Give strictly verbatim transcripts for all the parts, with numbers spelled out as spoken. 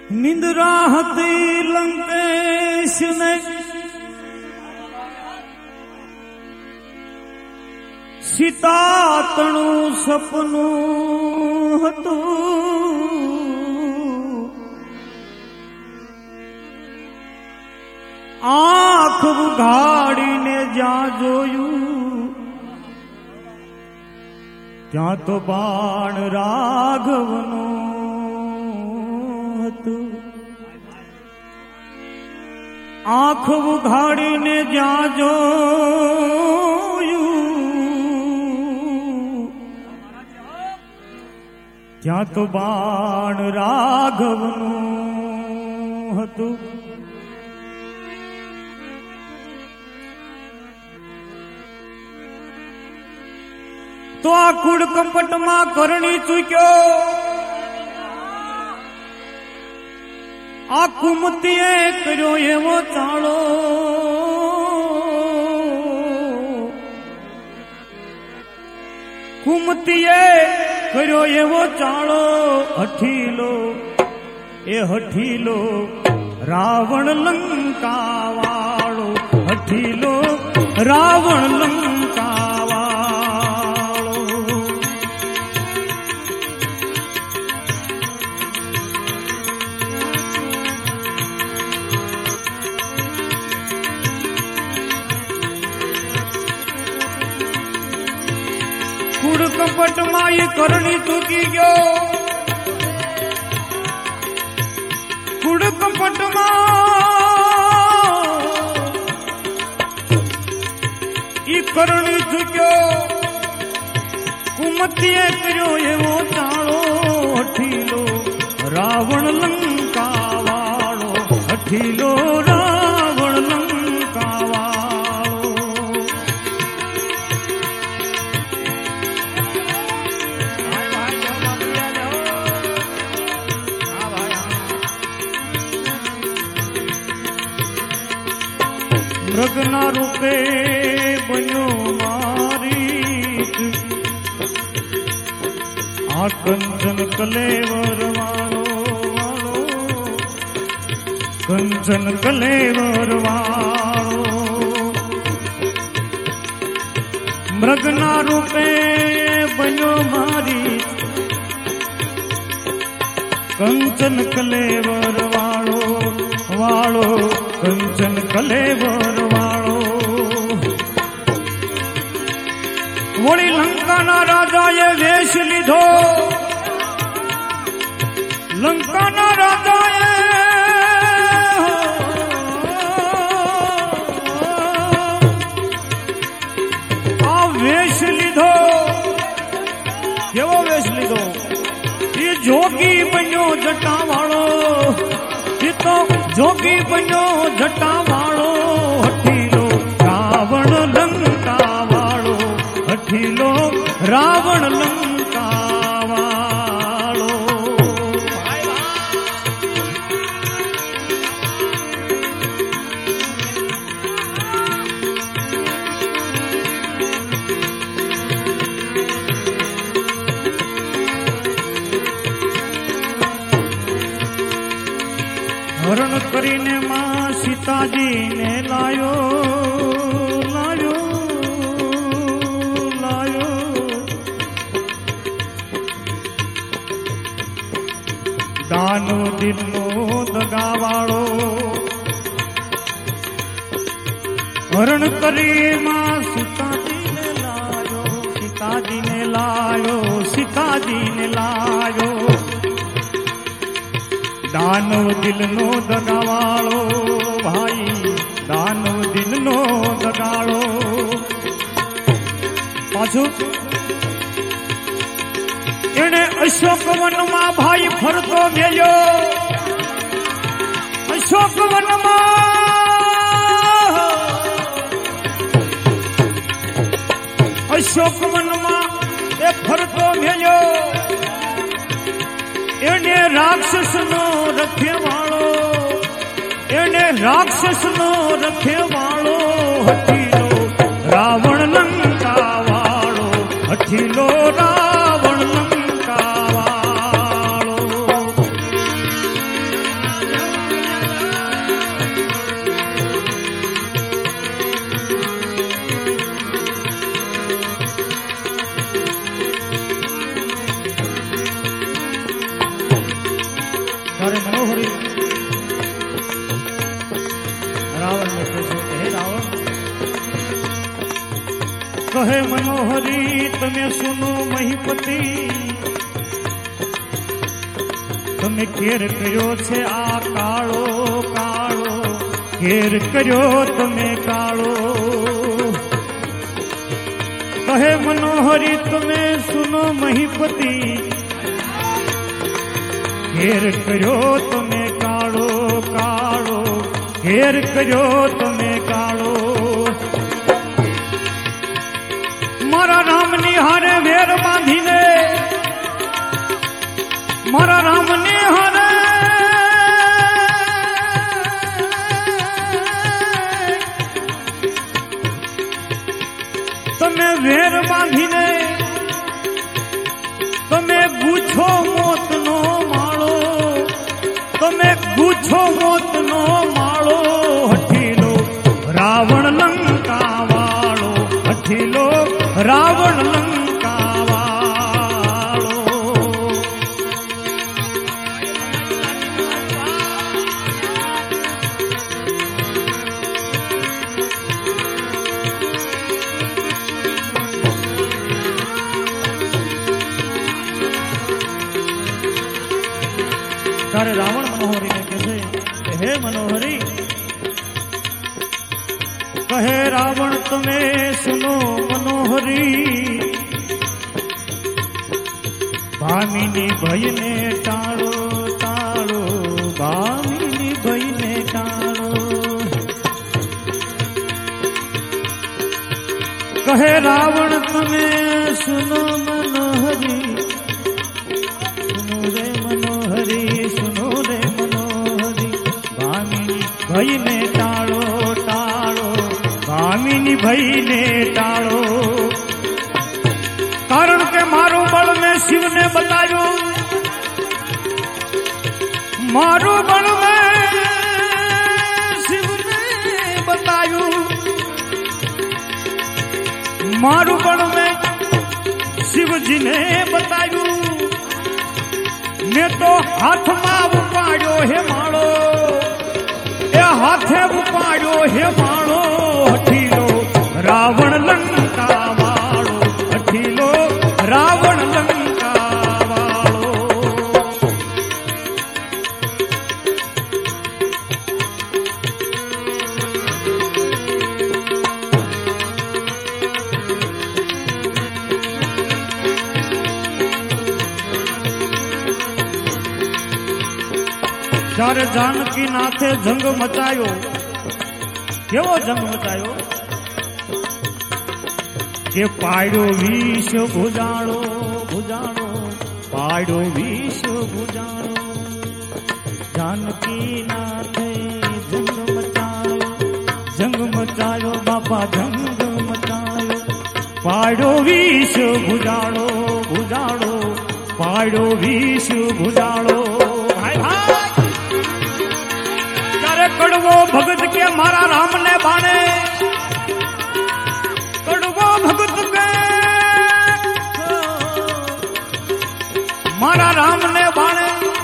निंद्रा हती लंकेश ने सीता तणु सपनु हतु आँख उघाड़ी ने जा जोयू त्या तो बाण राघवनो हतु आँख उघाड़ी ने जा जोयू त्या तो बाण राघवनो हतु तो आ कूड़ कपट मां करणी चूक्यो आ कुमतीए कर्यो एवो चालो कुमतीए कर्यो एवो चालो हठीलो ए हठीलो रावण लंका वाळो हठीलो रावण लंका कूड़ कपट माई करणी चूकी गयो कूड़ कपट माई करणी चूक्यो कुमतीए कर्यो एवो चालो हठीलो रावण लंका वाळो हठीलो रावण लंका वाळो मृगना रूपे बन्यो मारीच आ कंचन कलेवर वालो वालो कंचन कलेवर वालो मृगना रूपे बन्यो मारीच कंचन कलेवर वालो वालो कंचन कलेवर वालो वोड़ी लंका ना राजा ये वेश लीधो लंका ना राजा ये आ वेश लीधो केवो वेश लीधो ये जोगी बन्यो जटा वालो ये तो जोगी बन्यो जटा वालो हठीलो रावण लंका वालो हठीलो रावण लंका वालो हरण करीने मां सीताजी ने लायो लायो लायो दानो दिलनो दगावाळो हरण करी मां सीताजी ने लायो सीताजी ने लायो सीताजी ने लायो दानो दिलनो दगावाळो भाई दानो दिलनो दगाळो पाछो एने अशोक वन मां भाई फरतो मेल्यो अशोक वन मां अशोक वन मां ए फरतो मेल्यो एने राक्षस नो रखे वालो एने राक्षस नो रखे वालो हठीलो रावण लंका वालो हठीलो रावण लंका वालो कहे मनोहरी तमे सुनो महीपति तमे केर कर्यो छे आ काळो काळो केर कर्यो तमे काळो कहे मनोहरी तमे सुनो महीपति केर कर्यो तमे काळो काळो केर कर्यो तमे काळो मारा राम नी हारे वेर बांधीने मारा राम नी हारे तमे वेर बांधीने तमे गुछो मोत नो माळो तमे गुछो मोत नो माळो हठीलो रावण लंका वाळो हठीलो रावण लंका वाळो ત્યારે રાવણ મનોહરીને કહે છે હે મનોહરી કહે રાવણ તમે સુનો મનોહરી ભામિની ભયને ટાળો ટાળો ભામિની ભયને ટાળો કહે રાવણ તમે સુનો મનોહરી સુનો રે મનોહરી સુનો રે મનોહરી ભામિની ભયને ટાળો ટાળો ભામિની ભયને ટાળો कारण के मारो बल में शिव ने बतायो मारो बल में शिव ने बतायो मारो बल में शिव जी ने बतायो मैं तो हाथ में उपाड़ो हे माड़ो ए हाथे उपाड़ो हे माड़ो हठीलो रावण लंका वाड़ो हठीलो रावण लंका वाळो જ્યારે જાનકી નાથે જંગ મચાયો કેવો જંગ મચાયો કે પાડ્યો વિષ ભુજાણો ભુજાણો પાડ્યો વિષ ભુજાણો જાનકી નાથે જંગ મચાયો જંગ મચાયો બાપા જંગ મચાયો પાડ્યો વિષ ભુજાણો ભુજાણો પાડ્યો વિષ ભુજાણો ભાઈ ભાઈ ત્યારે કડવો ભગત કે મારા રામ ને બાણે भगत के मारा राम ने बाणे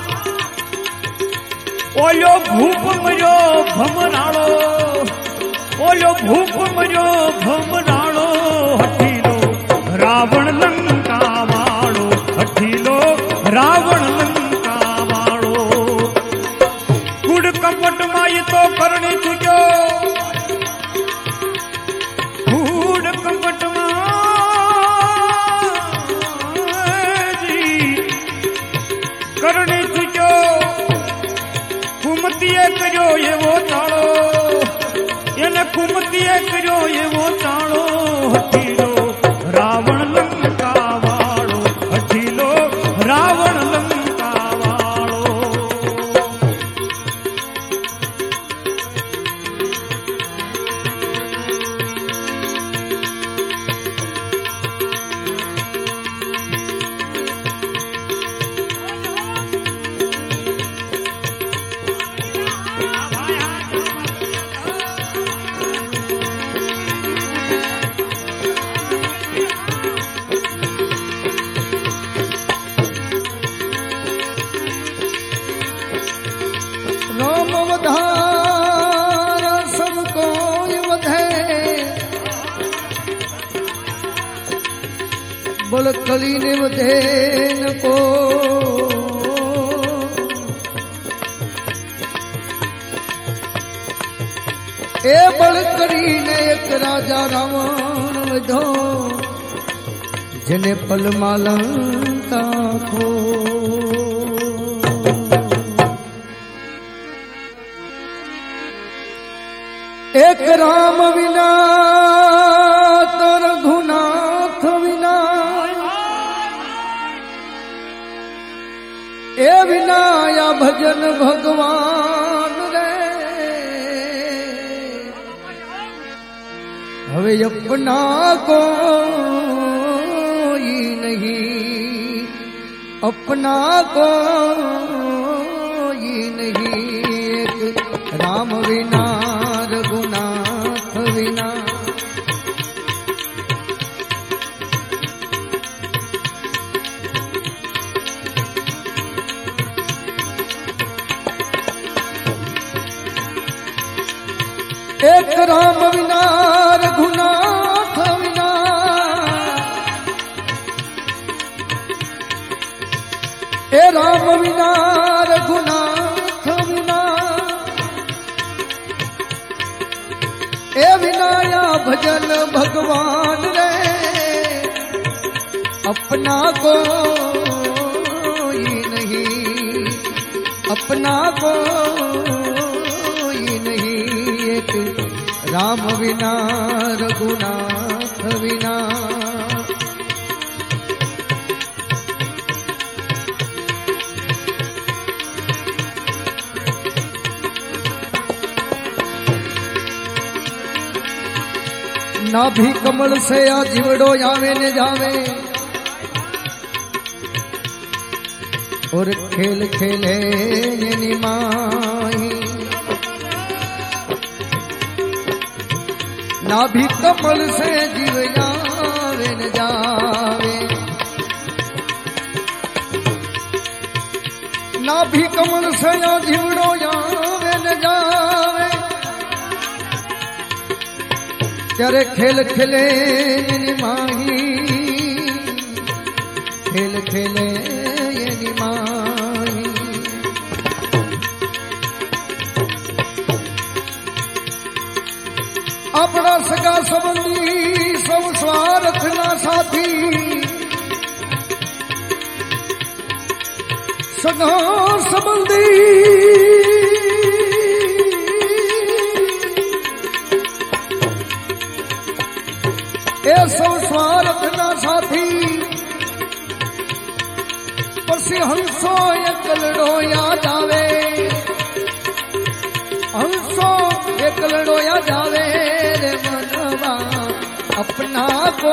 ओलो भूप मरो भमराड़ो ओलो भूप मरो भमराड़ो हठीलो रावण लंका वाड़ो हठीलो रावण लंका वाड़ो कुड़ कपट माई तो करनी चुक्यो करनी चुक्यो कुमतीए कर्यो एवो चाळो एने कुमतीए कर्यो एवो चाळो बळकली ने वधे नको ए बळकली ने एक राजा रावण वधो जने पल मालंता खो एक राम विना तो रघुनाथ विना ए विना या भजन भगवान रे हवे अपना कोई नहीं अपना कोई नहीं एक राम विना रघुनाथ विना एक राम विना रघुनाथ विना ए राम विना रघुनाथ विना ए विनाया भजन भगवान रे अपना कोई नहीं अपना कोई नहीं एक राम विना रघुनाथ विना नाभि कमल से आ जीवड़ो आवे ने जावे और खेल खेले निमाही नाभि कमल से जीव आवे न जावे नाभि कमल से आ जीवड़ो आवे न जावे तेरे खेल खेले निमाही खेल खेले ये निमाही अपना सगा संबंधी सब स्वार्थ ना साथी सगा संबंधी ए सब स्वार्थ ना साथी परसी हंसो एकलड़ो याद आवे हंसो एकलड़ो याद आवे रे मनवा अपना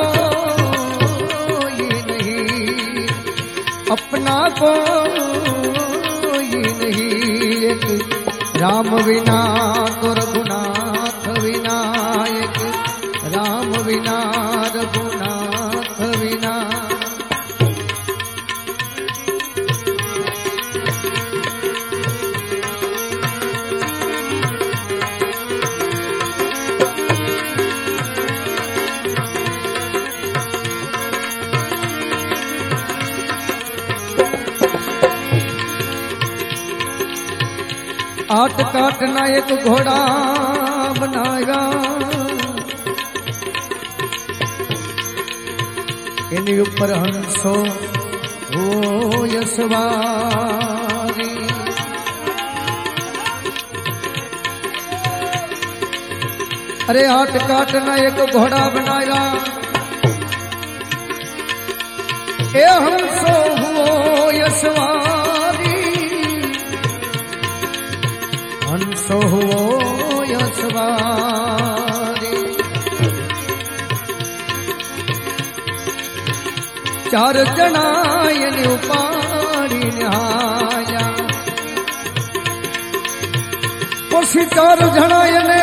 कोई नहीं अपना कोई नहीं एक राम विना तो रघुनाथ विना एक राम विना रघुनाथ विना आठ काटना एक घोड़ा बनाया इन्हीं ऊपर हंसो हो यशवारी अरे आठ काटना एक घोड़ा बनाया ए हंसो हो यशवारी हंसो हो यशवारी चार जना एने उपाड़ी नहाया पसी चार जना एने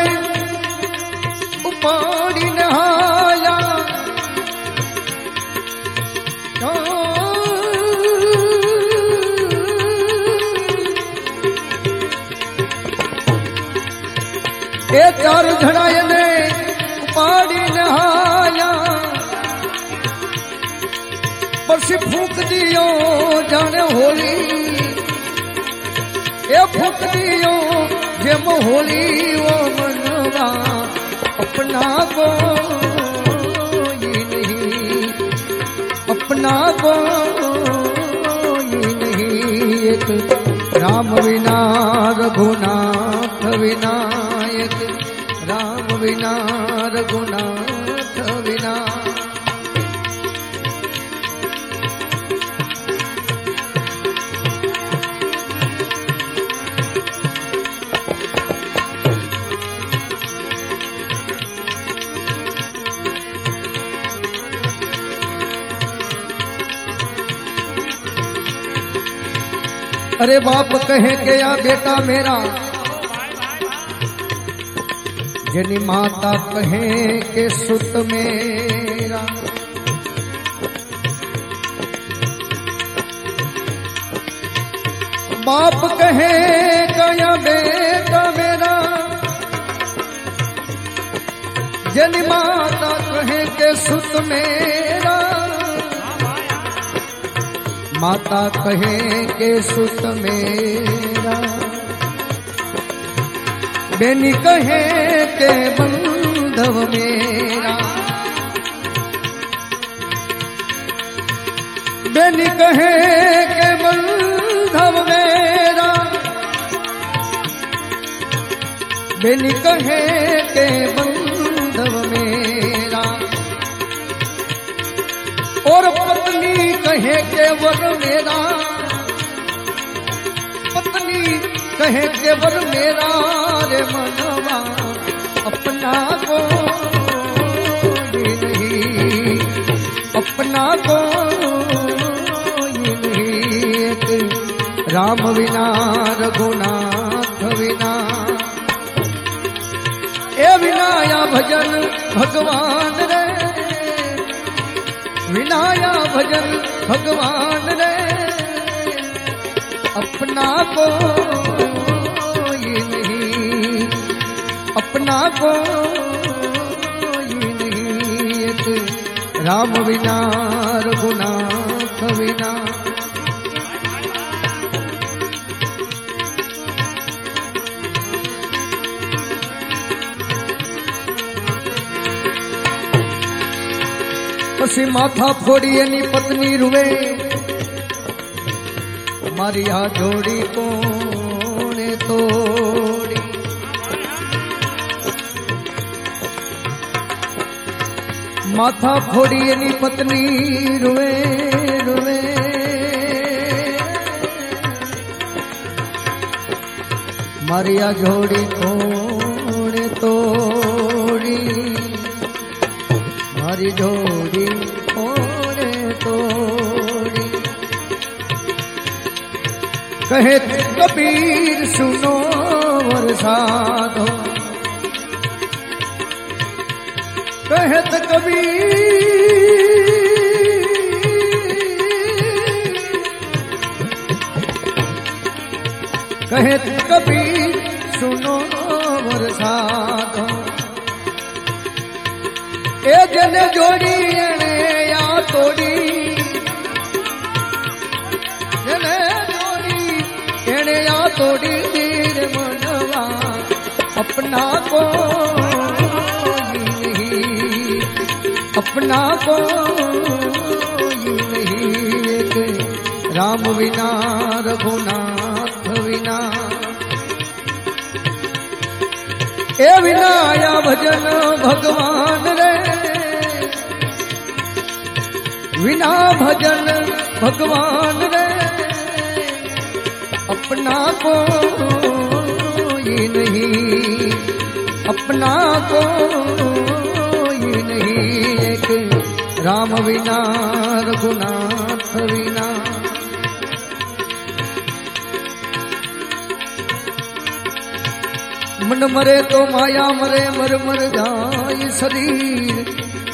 उपाड़ी नहाया ए चार जना एने उपाड़ी नहाया પછી ફૂંક દિયો જાણે હોળી એ ફૂંક દિયો જેમ હોળી ઓ મનવા अपना कोई नहीं अपना कोई नहीं एक राम विना रघुनाथ विना एक राम विना रघुनाथ विना अरे बाप कहे के या बेटा मेरा जनी माता कहे के सुत मेरा बाप कहे का या बेटा मेरा जनी माता कहे के सुत मेरा माता कहे के सुत मेरा बेनी कहे के बंधव मेरा बेनी कहे के बंधव मेरा बेनी कहे के बंधव मेरा और पत्नी कहे के वर मेरा पत्नी कहे के वर मेरा रे मनवा अपना को नहीं अपना को नहीं राम विना रघुनाथ विना ए विनाया भजन भगवान रे विनाया भजन भगवान रे अपना कोई नहीं अपना कोई नहीं एक राम विना रघुनाथ विना પછી માથા ફોડી એની પત્ની રૂવે મારી આ જોડી કોણે તોડી માથા ફોડી એની પત્ની રૂવે રૂવે મારી આ જોડી કોણે તોડી मारी जोड़ी ओरे तोड़ी कहे कबीर सुनो वरसादो कहे कबीर कहे कबीर सुनो वरसादो ए जन जोड़ी एने या तोड़ी जन जोड़ी एने या तोड़ी दीर मनवा अपना को नहीं अपना को नहीं एक राम विना रघुनाथ विना ए विनाया भजन भगवान रे विना भजन भगवान रे अपना को ये नहीं अपना को ये नहीं एक राम विना रघुनाथ विना मन मरे तो माया मरे मर मर जाए शरीर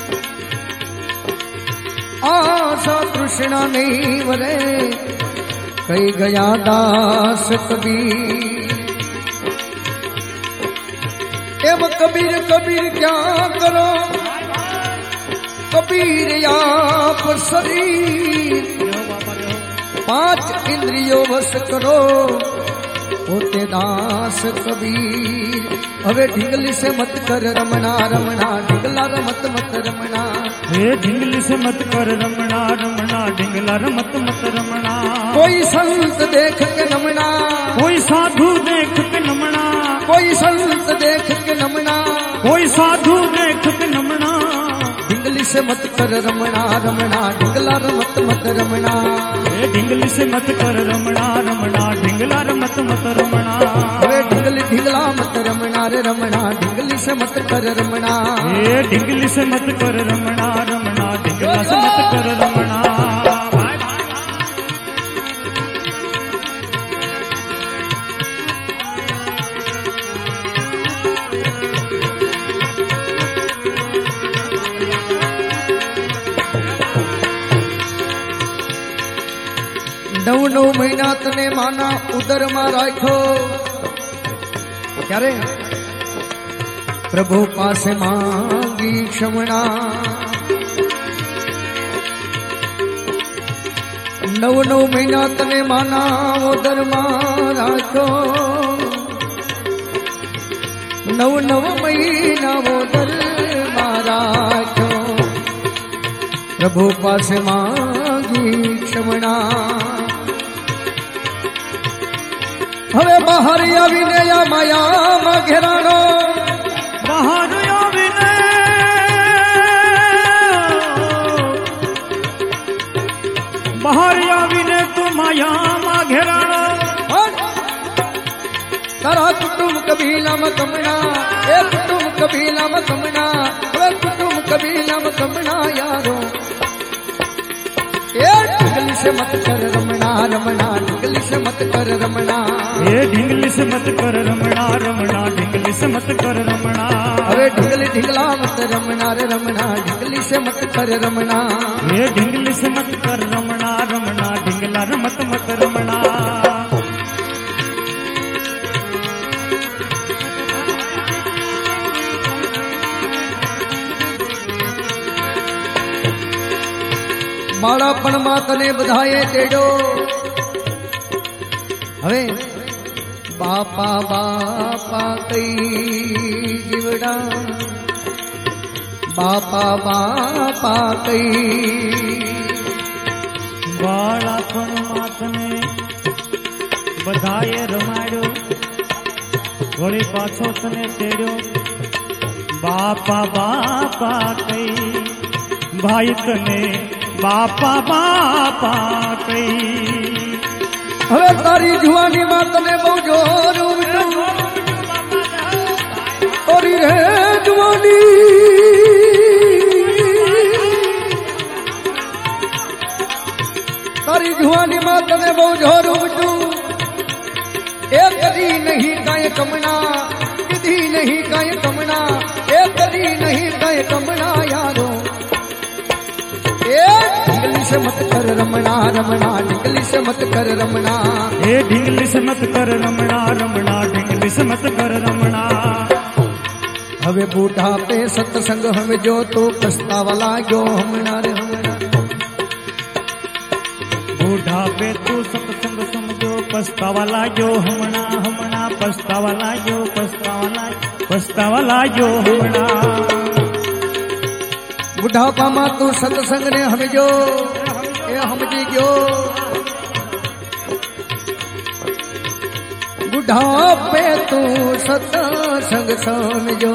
आशा तृष्णा नहीं मरे कई गया दास कबीर एवं कबीर कबीर क्या करो कबीर आप शरीर पांच इंद्रियों वश करो होते दास कबीर। हवे ढिंगली से मत कर रमणा रमणा ढिंगला रमत मत रमणा। हे ढिंगली से मत कर रमणा रमणा ढिंगला रमत मत रमणा। कोई संत देख के नमना कोई साधु देख के नमना कोई संत देख के नमना कोई साधु देख के नमना। ढिंगली से मत कर रमणा रमणा ढिंगला रमत मत रमणा। हे ढिंगली से मत कर रमणा रमणा ढिंगला रमत मत रमणा। वे ढिंगली ढिंगला मत रमणा रे रमणा ढिंगली से मत कर रमणा। हे ढिंगली से मत कर रमणा रमणा ढिंगला से मत कर रमणा। नव नव महीना तने माना उदर में राखो क्यारे प्रभु पास मांगी क्षमणा। नव नव महीना तने माना उदर में राखो नव नव महीना उदर में राखो प्रभु पास मांगी क्षमणा। हवे बाहर आवीने या माया में घेराणो बाहर आवीने बाहर आवीने तू माया में घेराणो। तारा कुटुंब कबीला में कमना ए कुटुंब कबीला में कमना ए कुटुंब कबीला में कमना यारो। ए ढिंगली से मत कर रमणा रमणा ढिंगली से मत कर रमणा। ये ढिंगली से मत कर रमणा रमणा ढिंगली से मत कर रमणा। अरे ढिंगली ढिंगला मत रमणा रे रमणा ढिंगली से मत कर रमणा। ये ढिंगली से मत कर रमणा रमणा ढिंगला रमत मत रमणा। बाळापण में तने बधाए तेड़ो हवे बापा बापा कई जीवड़ा बापा बापा कई। बाळापण में तने बधाए रमाड़ो वળી पाछो तने तेड़ो बापा बापा कई। भाई तने बापा बापा कई। हवे तारी जुआनी में तने बहु जोर तोरी रे जुआनी तारी जुआनी में तने बहु जोर उठू एक कदी नहीं काए कमना कदी नहीं काए कमना एक कदी नहीं काए कमना यारो। ढिंगली से मत कर रमणा रमणा ढिंगली से मत कर रमणा। ये ढिंगली से मत कर रमणा रमणा ढिंगली से मत कर रमणा। हवे बूढ़ा पे सत्संग हमें जो तो पछतावा लागो हमना रे हमना। बूढ़ा पे तू सत्संग समझो पछतावा लागो हमना हमना पछतावा लागो पछतावा लागो पछतावा लागो हमना। बुढ़ापा में तू सत्संग ने हम जो ए हम जी गयो बुढ़ापे तू सत्संग समझो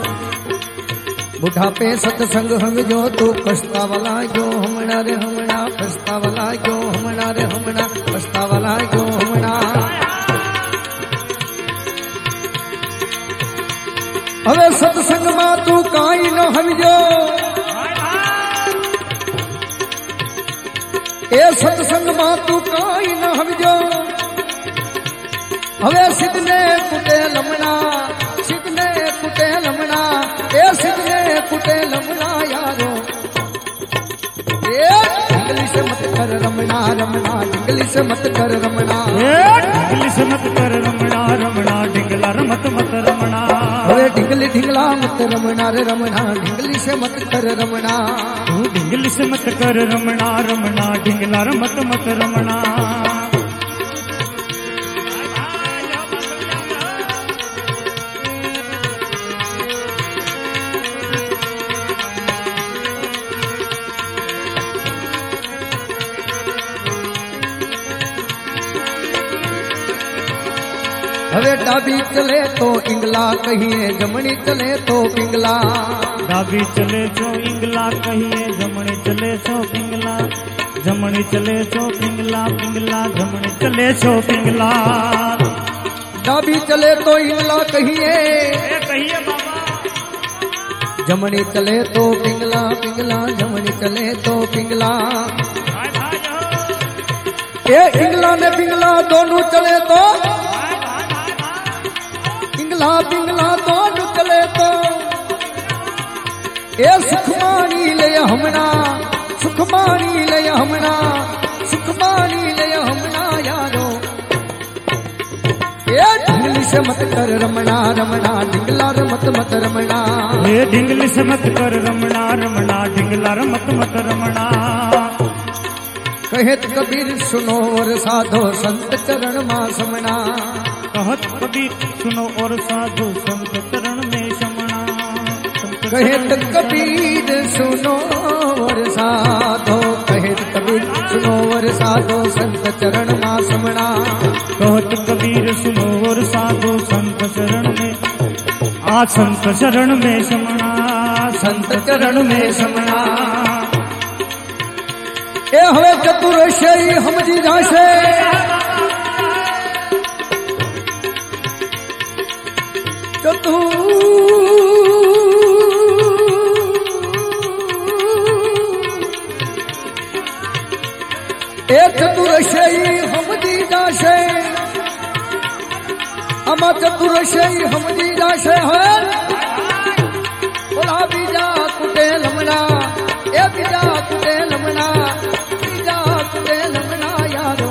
बुढ़ापे सत्संग हम जो तू पछतावा लागो हमना रे हमना पछतावा लागो हमना रे हमना पछतावा लागो हमना। हवे सत्संग में तू काई न हमजो ए सत्संग में तू काई न हमजो। हवे सिद्धने कुटे लमना सिद्धने कुटे लमना ए सिद्धने कुटे लमना यारो। ए ढिंगली से मत कर रमणा रमणा ढिंगली से मत कर रमणा। ए ढिंगली से मत कर रमणा रमणा ढिंगला रमत मत रमणा। હવે ઢીંગલી ઢીંગલા મત રમણા રે રમણા ઢીંગલી से मत कर रमणा तू ढिंगली से मत कर रमणा रमणा ढिंगला रे मत मत रमणा હવે ડાબી ચલે તો ઈંગલા કહીએ જમણી ચલે તો પિંગલા डाबी चले सो इंगला कहिए जमणे चले सो पिंगला जमणे चले सो पिंगला पिंगला जमणे चले सो पिंगला ડાબી ચલે તો ઈંગલા કહીએ ए कहिए बाबा जमणी चले तो पिंगला पिंगला जमणी चले तो पिंगला भाई भाई हो ए ईंगला ने पिंगला दोनों चले तो ईंगला पिंगला दोनों चले तो ए सुखमानी ले हमना सुखमानी ले हमना सुखमानी ले हमना यारो ए ढिंगली से मत कर रमणा रमणा ढिंगला रे मत मत रमणा ए ढिंगली से मत कर रमणा रमणा ढिंगला रे मत मत रमणा कहत कबीर सुनो और साधो संत चरण मां समना कहत कबीर सुनो और साधु संत चरण में शमणा कहत कबीर सुनो और साधो कहत कबीर सुनो और साधो संत चरण मां समना कहत कबीर सुनो और साधु संत चरण में आ संत चरण में शमणा संत चरण में शमणा ए हवे चतुर्शयी हमजी जाशे चतु ए चतुर्शयी हमजी जाशे अमा चतुर्शयी हमजी जाशे है बोला बीजा कुटे लमना ए बीजा कुटे लमना बीजा कुटे लमना यारो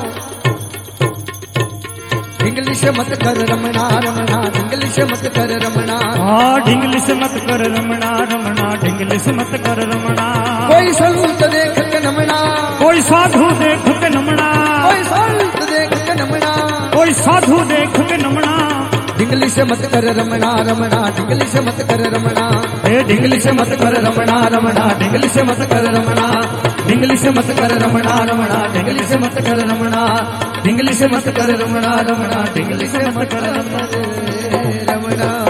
ढिंगली से मत कर रमणा रमणा ढिंगली से मत कर रमणा हाँ ढिंगली से मत कर रमणा रमणा ढिंगली से मत कर रमणा कोई संत देख के नमणा कोई साधु देख के नमणा कोई संत देख के नमणा कोई साधु देख के नमणा ढिंगली से मत कर रमणा रमणा ढिंगली से मत कर रमणा ए ढिंगली से मत कर रमणा रमणा ढिंगली से मत कर रमणा ढिंगली से मत कर रमणा रमणा ढिंगली से मत कर रमणा ढिंगली से मत कर रमणा रमणा ढिंगली से मत कर रमणा रमणा